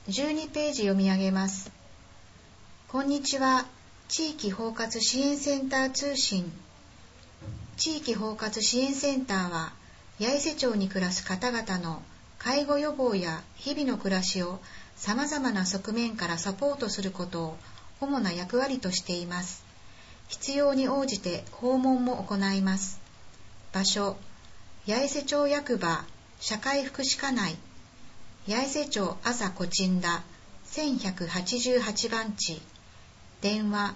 12ページ読み上げます。こんにちは。地域包括支援センター通信。地域包括支援センターは、八重瀬町に暮らす方々の介護予防や日々の暮らしをさまざまな側面からサポートすることを主な役割としています。必要に応じて訪問も行います。場所、八重瀬町役場社会福祉課内、八重瀬町朝コチンダ1188番地、電話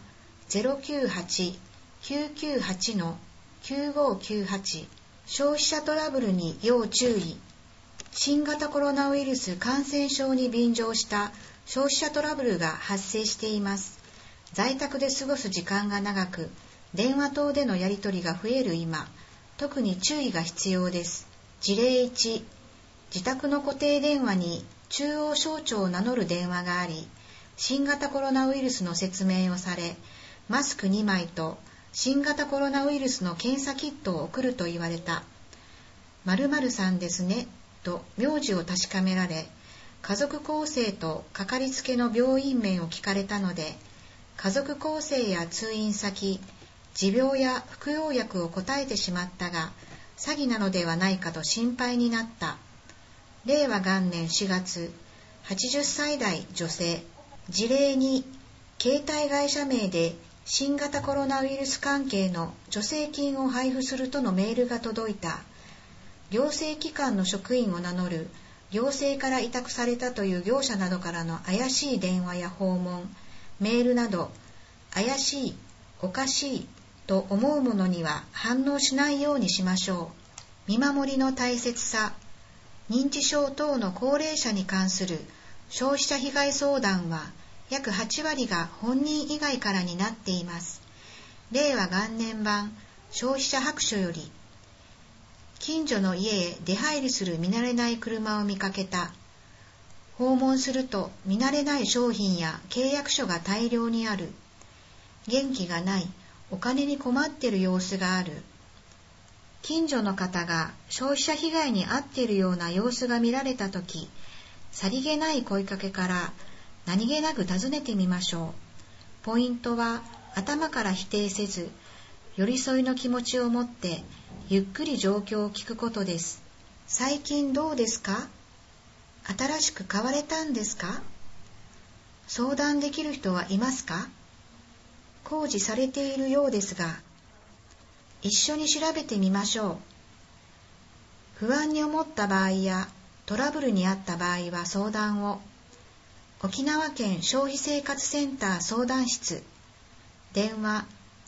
098-998-9598、消費者トラブルに要注意。新型コロナウイルス感染症に便乗した消費者トラブルが発生しています。在宅で過ごす時間が長く、電話等でのやり取りが増える今、特に注意が必要です。事例1、自宅の固定電話に中央省庁を名乗る電話があり、新型コロナウイルスの説明をされ、マスク2枚と新型コロナウイルスの検査キットを送ると言われた。〇〇さんですね、と名字を確かめられ、家族構成とかかりつけの病院名を聞かれたので、家族構成や通院先、持病や服用薬を答えてしまったが、詐欺なのではないかと心配になった。令和元年4月、80歳代女性。事例2、携帯会社名で新型コロナウイルス関係の助成金を配布するとのメールが届いた。行政機関の職員を名乗る行政から委託されたという業者などからの怪しい電話や訪問、メールなど、怪しい、おかしいと思うものには反応しないようにしましょう。見守りの大切さ。認知症等の高齢者に関する消費者被害相談は約8割が本人以外からになっています。令和元年版消費者白書より、近所の家へ出入りする見慣れない車を見かけた。訪問すると見慣れない商品や契約書が大量にある。元気がない、お金に困っている様子がある。近所の方が消費者被害に遭っているような様子が見られたとき、さりげない声かけから何気なく尋ねてみましょう。ポイントは頭から否定せず、寄り添いの気持ちを持ってゆっくり状況を聞くことです。最近どうですか？新しく買われたんですか？相談できる人はいますか？工事されているようですが、一緒に調べてみましょう。不安に思った場合やトラブルに遭った場合は相談を。沖縄県消費生活センター相談室、電話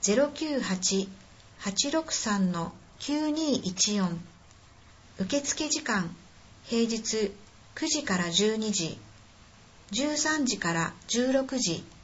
098-863-9214、受付時間平日9時から12時、13時から16時、